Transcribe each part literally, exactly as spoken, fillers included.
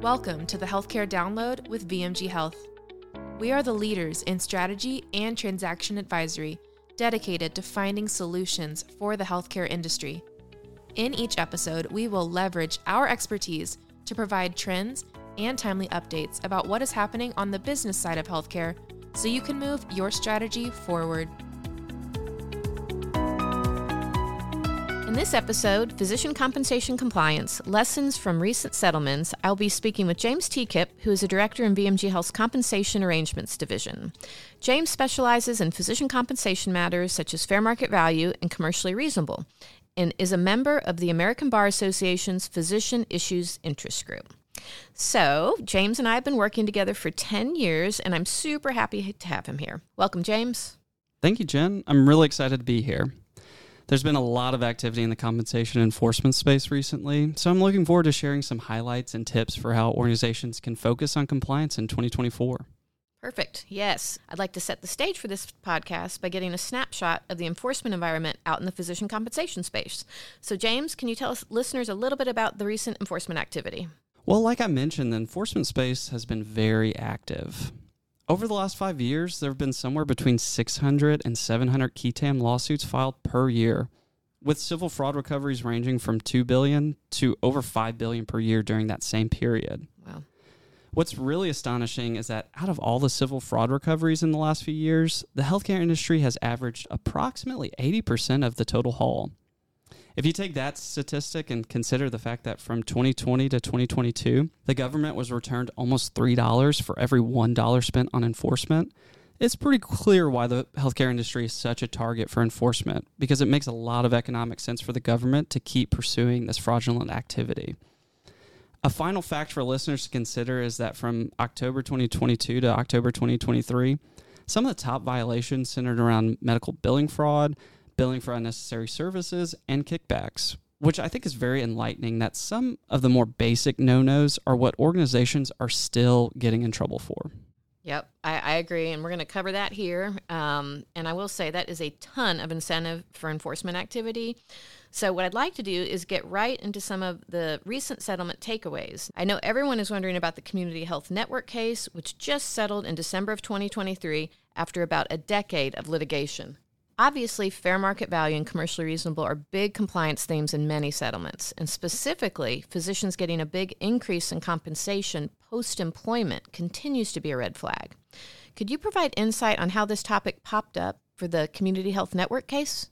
Welcome to the Healthcare Download with V M G Health. We are the leaders in strategy and transaction advisory, dedicated to finding solutions for the healthcare industry. In each episode, we will leverage our expertise to provide trends and timely updates about what is happening on the business side of healthcare so you can move your strategy forward. In this episode, Physician Compensation Compliance, Lessons from Recent Settlements, I'll be speaking with James Teakipp, who is a director in V M G Health's Compensation Arrangements Division. James specializes in physician compensation matters such as fair market value and commercially reasonable, and is a member of the American Bar Association's Physician Issues Interest Group. So, James and I have been working together for ten years, and I'm super happy to have him here. Welcome, James. Thank you, Jen. I'm really excited to be here. There's been a lot of activity in the compensation enforcement space recently, so I'm looking forward to sharing some highlights and tips for how organizations can focus on compliance in twenty twenty-four. Perfect. Yes. I'd like to set the stage for this podcast by getting a snapshot of the enforcement environment out in the physician compensation space. So, James, can you tell us listeners a little bit about the recent enforcement activity? Well, like I mentioned, the enforcement space has been very active. Over the last five years, there have been somewhere between six hundred and seven hundred Qui Tam lawsuits filed per year, with civil fraud recoveries ranging from two billion dollars to over five billion dollars per year during that same period. Wow. What's really astonishing is that out of all the civil fraud recoveries in the last few years, the healthcare industry has averaged approximately eighty percent of the total haul. If you take that statistic and consider the fact that from twenty twenty to twenty twenty-two, the government was returned almost three dollars for every one dollar spent on enforcement, it's pretty clear why the healthcare industry is such a target for enforcement, because it makes a lot of economic sense for the government to keep pursuing this fraudulent activity. A final fact for listeners to consider is that from October twenty twenty-two to October twenty twenty-three, some of the top violations centered around medical billing fraud, billing for unnecessary services, and kickbacks, which I think is very enlightening that some of the more basic no-nos are what organizations are still getting in trouble for. Yep, I, I agree, and we're going to cover that here. Um, and I will say that is a ton of incentive for enforcement activity. So what I'd like to do is get right into some of the recent settlement takeaways. I know everyone is wondering about the Community Health Network case, which just settled in December of twenty twenty-three after about a decade of litigation. Obviously, fair market value and commercially reasonable are big compliance themes in many settlements, and specifically, physicians getting a big increase in compensation post-employment continues to be a red flag. Could you provide insight on how this topic popped up for the Community Health Network case?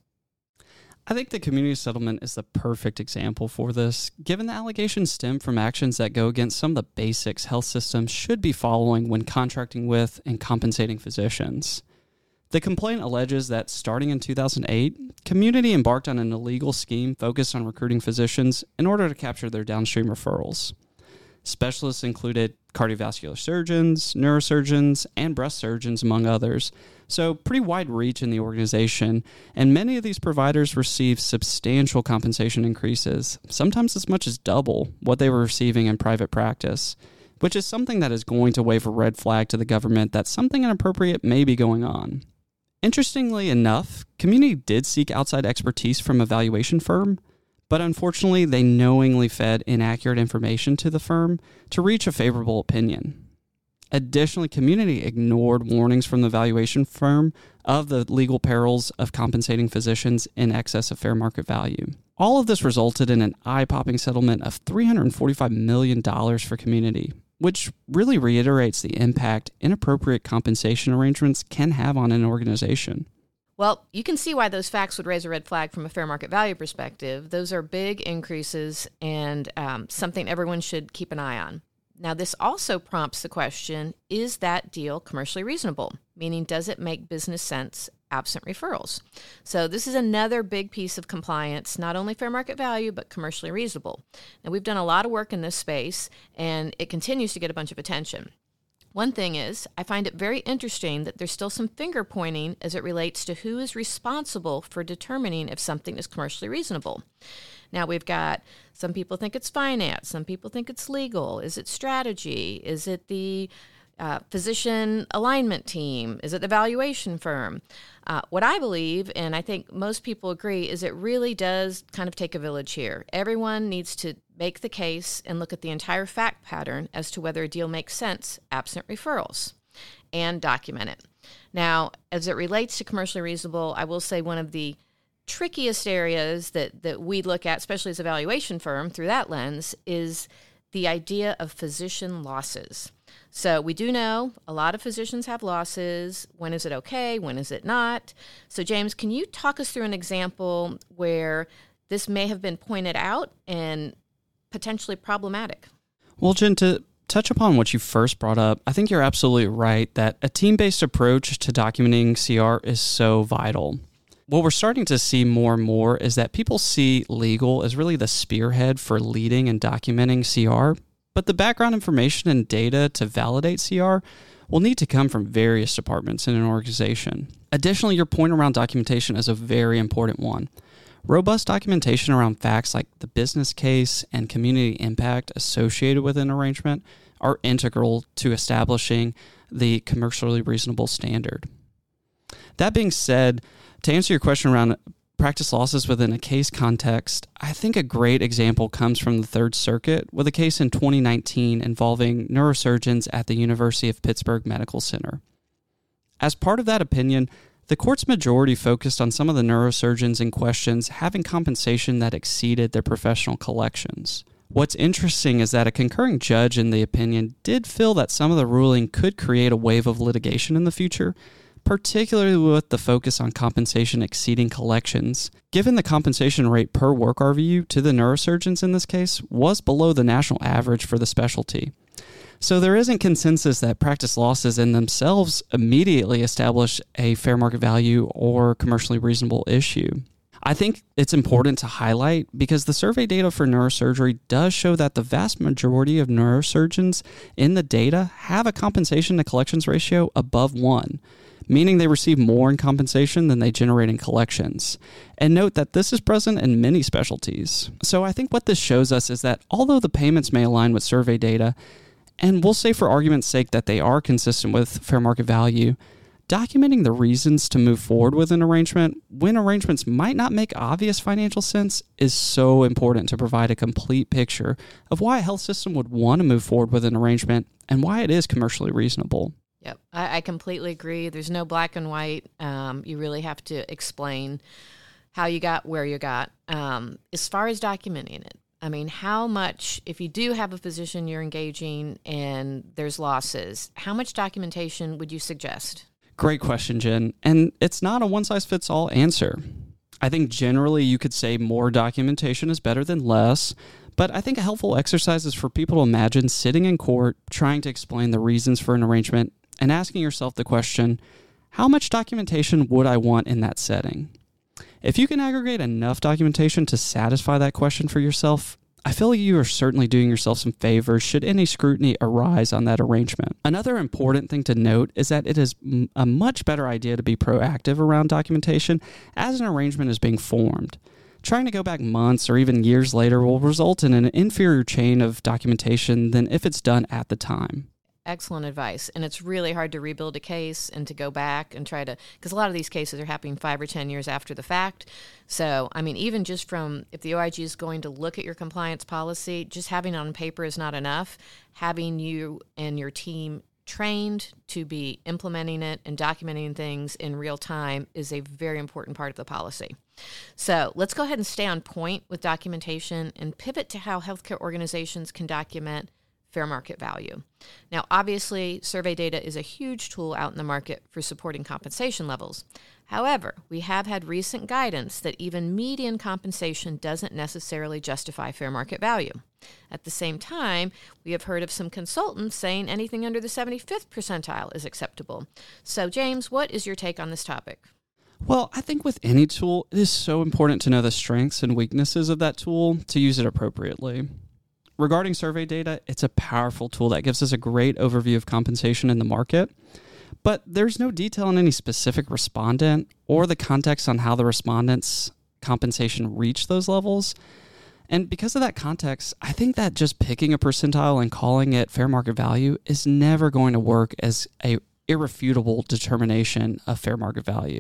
I think the community settlement is the perfect example for this, given the allegations stem from actions that go against some of the basics health systems should be following when contracting with and compensating physicians. The complaint alleges that starting in two thousand eight, Community embarked on an illegal scheme focused on recruiting physicians in order to capture their downstream referrals. Specialists included cardiovascular surgeons, neurosurgeons, and breast surgeons, among others, so pretty wide reach in the organization, and many of these providers received substantial compensation increases, sometimes as much as double what they were receiving in private practice, which is something that is going to wave a red flag to the government that something inappropriate may be going on. Interestingly enough, Community did seek outside expertise from a valuation firm, but unfortunately they knowingly fed inaccurate information to the firm to reach a favorable opinion. Additionally, Community ignored warnings from the valuation firm of the legal perils of compensating physicians in excess of fair market value. All of this resulted in an eye-popping settlement of three hundred forty-five million dollars for Community, which really reiterates the impact inappropriate compensation arrangements can have on an organization. Well, you can see why those facts would raise a red flag from a fair market value perspective. Those are big increases and um, something everyone should keep an eye on. Now, this also prompts the question, is that deal commercially reasonable? Meaning, does it make business sense absent referrals? So this is another big piece of compliance, not only fair market value, but commercially reasonable. Now, we've done a lot of work in this space, and it continues to get a bunch of attention. One thing is, I find it very interesting that there's still some finger pointing as it relates to who is responsible for determining if something is commercially reasonable. Now, we've got some people think it's finance, some people think it's legal. Is it strategy? Is it the uh, physician alignment team? Is it the valuation firm? Uh, what I believe, and I think most people agree, is it really does kind of take a village here. Everyone needs to make the case and look at the entire fact pattern as to whether a deal makes sense absent referrals, and document it. Now, as it relates to commercially reasonable, I will say one of the trickiest areas that, that we look at, especially as a valuation firm through that lens, is the idea of physician losses. So we do know a lot of physicians have losses. When is it okay? When is it not? So James, can you talk us through an example where this may have been pointed out and potentially problematic? Well, Jen, to touch upon what you first brought up, I think you're absolutely right that a team-based approach to documenting C R is so vital. What we're starting to see more and more is that people see legal as really the spearhead for leading and documenting C R, but the background information and data to validate C R will need to come from various departments in an organization. Additionally, your point around documentation is a very important one. Robust documentation around facts like the business case and community impact associated with an arrangement are integral to establishing the commercially reasonable standard. That being said, to answer your question around practice losses within a case context, I think a great example comes from the Third Circuit with a case in twenty nineteen involving neurosurgeons at the University of Pittsburgh Medical Center. As part of that opinion, the court's majority focused on some of the neurosurgeons in questions having compensation that exceeded their professional collections. What's interesting is that a concurring judge in the opinion did feel that some of the ruling could create a wave of litigation in the future, particularly with the focus on compensation exceeding collections, given the compensation rate per work R V U to the neurosurgeons in this case was below the national average for the specialty. So there isn't consensus that practice losses in themselves immediately establish a fair market value or commercially reasonable issue. I think it's important to highlight because the survey data for neurosurgery does show that the vast majority of neurosurgeons in the data have a compensation to collections ratio above one, meaning they receive more in compensation than they generate in collections. And note that this is present in many specialties. So I think what this shows us is that although the payments may align with survey data, and we'll say for argument's sake that they are consistent with fair market value, documenting the reasons to move forward with an arrangement when arrangements might not make obvious financial sense is so important to provide a complete picture of why a health system would want to move forward with an arrangement and why it is commercially reasonable. Yep, I, I completely agree. There's no black and white. Um, you really have to explain how you got where you got. Um, as far as documenting it, I mean, how much, if you do have a physician you're engaging and there's losses, how much documentation would you suggest? Great question, Jen. And it's not a one-size-fits-all answer. I think generally you could say more documentation is better than less, but I think a helpful exercise is for people to imagine sitting in court trying to explain the reasons for an arrangement and asking yourself the question, how much documentation would I want in that setting? If you can aggregate enough documentation to satisfy that question for yourself, I feel like you are certainly doing yourself some favors should any scrutiny arise on that arrangement. Another important thing to note is that it is a much better idea to be proactive around documentation as an arrangement is being formed. Trying to go back months or even years later will result in an inferior chain of documentation than if it's done at the time. Excellent advice. And it's really hard to rebuild a case and to go back and try to, because a lot of these cases are happening five or ten years after the fact. So, I mean, even just from, if the O I G is going to look at your compliance policy, just having it on paper is not enough. Having you and your team trained to be implementing it and documenting things in real time is a very important part of the policy. So let's go ahead and stay on point with documentation and pivot to how healthcare organizations can document fair market value. Now, obviously, survey data is a huge tool out in the market for supporting compensation levels. However, we have had recent guidance that even median compensation doesn't necessarily justify fair market value. At the same time, we have heard of some consultants saying anything under the seventy-fifth percentile is acceptable. So, James, what is your take on this topic? Well, I think with any tool, it is so important to know the strengths and weaknesses of that tool to use it appropriately. Regarding survey data, it's a powerful tool that gives us a great overview of compensation in the market, but there's no detail on any specific respondent or the context on how the respondent's compensation reached those levels. And because of that context, I think that just picking a percentile and calling it fair market value is never going to work as a irrefutable determination of fair market value.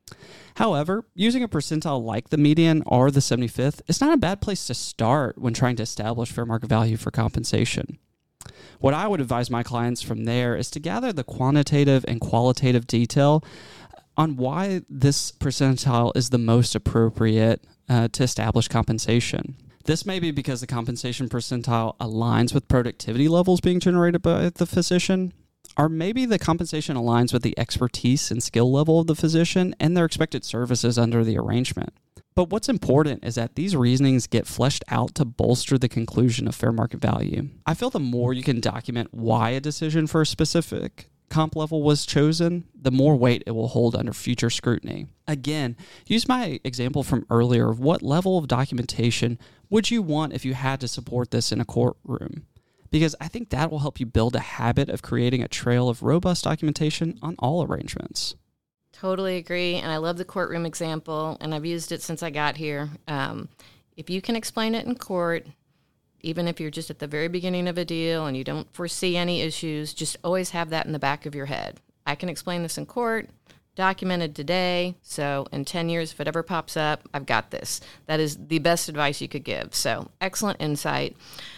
However, using a percentile like the median or the seventy-fifth is not a bad place to start when trying to establish fair market value for compensation. What I would advise my clients from there is to gather the quantitative and qualitative detail on why this percentile is the most appropriate uh, to establish compensation. This may be because the compensation percentile aligns with productivity levels being generated by the physician, or maybe the compensation aligns with the expertise and skill level of the physician and their expected services under the arrangement. But what's important is that these reasonings get fleshed out to bolster the conclusion of fair market value. I feel the more you can document why a decision for a specific comp level was chosen, the more weight it will hold under future scrutiny. Again, use my example from earlier of what level of documentation would you want if you had to support this in a courtroom? Because I think that will help you build a habit of creating a trail of robust documentation on all arrangements. Totally agree, and I love the courtroom example, and I've used it since I got here. Um, if you can explain it in court, even if you're just at the very beginning of a deal and you don't foresee any issues, just always have that in the back of your head. I can explain this in court, documented today, so in ten years, if it ever pops up, I've got this. That is the best advice you could give. So excellent insight.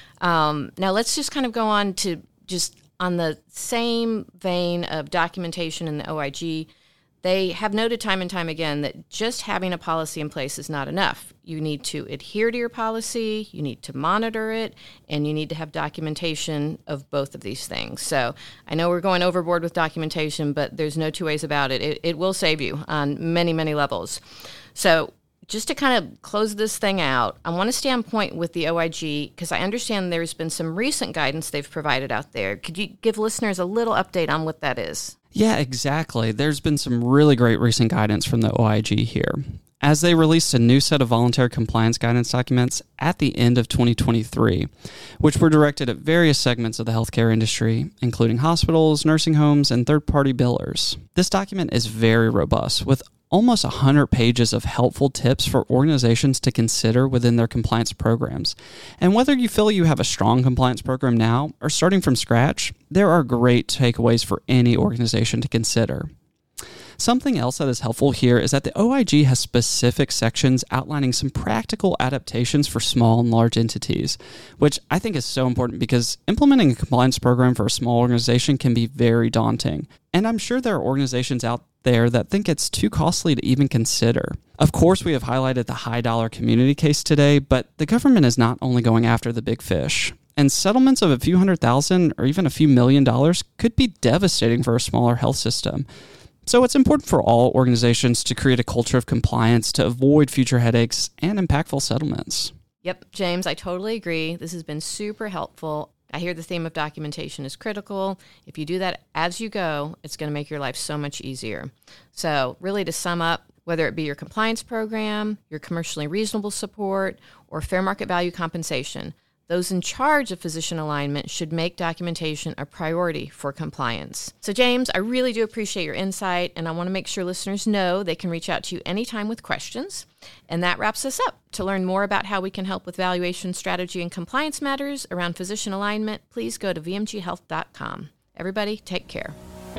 Um, now let's just kind of go on to just on the same vein of documentation in the O I G. They have noted time and time again that just having a policy in place is not enough. You need to adhere to your policy, you need to monitor it, and you need to have documentation of both of these things. So I know we're going overboard with documentation, but there's no two ways about it. It, it will save you on many, many levels. So just to kind of close this thing out, I want to stay on point with the O I G because I understand there's been some recent guidance they've provided out there. Could you give listeners a little update on what that is? Yeah, exactly. There's been some really great recent guidance from the O I G here, as they released a new set of voluntary compliance guidance documents at the end of twenty twenty-three, which were directed at various segments of the healthcare industry, including hospitals, nursing homes, and third-party billers. This document is very robust, with almost one hundred pages of helpful tips for organizations to consider within their compliance programs. And whether you feel you have a strong compliance program now or starting from scratch, there are great takeaways for any organization to consider. Something else that is helpful here is that the O I G has specific sections outlining some practical adaptations for small and large entities, which I think is so important because implementing a compliance program for a small organization can be very daunting. And I'm sure there are organizations out there that think it's too costly to even consider. Of course, we have highlighted the high dollar community case today, but the government is not only going after the big fish. And settlements of a few hundred thousand or even a few million dollars could be devastating for a smaller health system. So it's important for all organizations to create a culture of compliance to avoid future headaches and impactful settlements. Yep, James, I totally agree. This has been super helpful. I hear the theme of documentation is critical. If you do that as you go, it's going to make your life so much easier. So really to sum up, whether it be your compliance program, your commercially reasonable support, or fair market value compensation, those in charge of physician alignment should make documentation a priority for compliance. So James, I really do appreciate your insight, and I want to make sure listeners know they can reach out to you anytime with questions. And that wraps us up. To learn more about how we can help with valuation strategy and compliance matters around physician alignment, please go to v m g health dot com. Everybody, take care.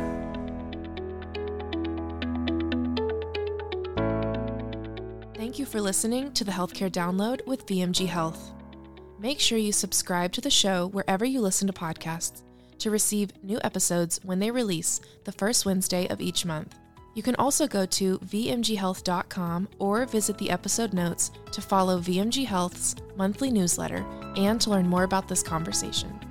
Thank you for listening to the Healthcare Download with V M G Health. Make sure you subscribe to the show wherever you listen to podcasts to receive new episodes when they release the first Wednesday of each month. You can also go to v m g health dot com or visit the episode notes to follow V M G Health's monthly newsletter and to learn more about this conversation.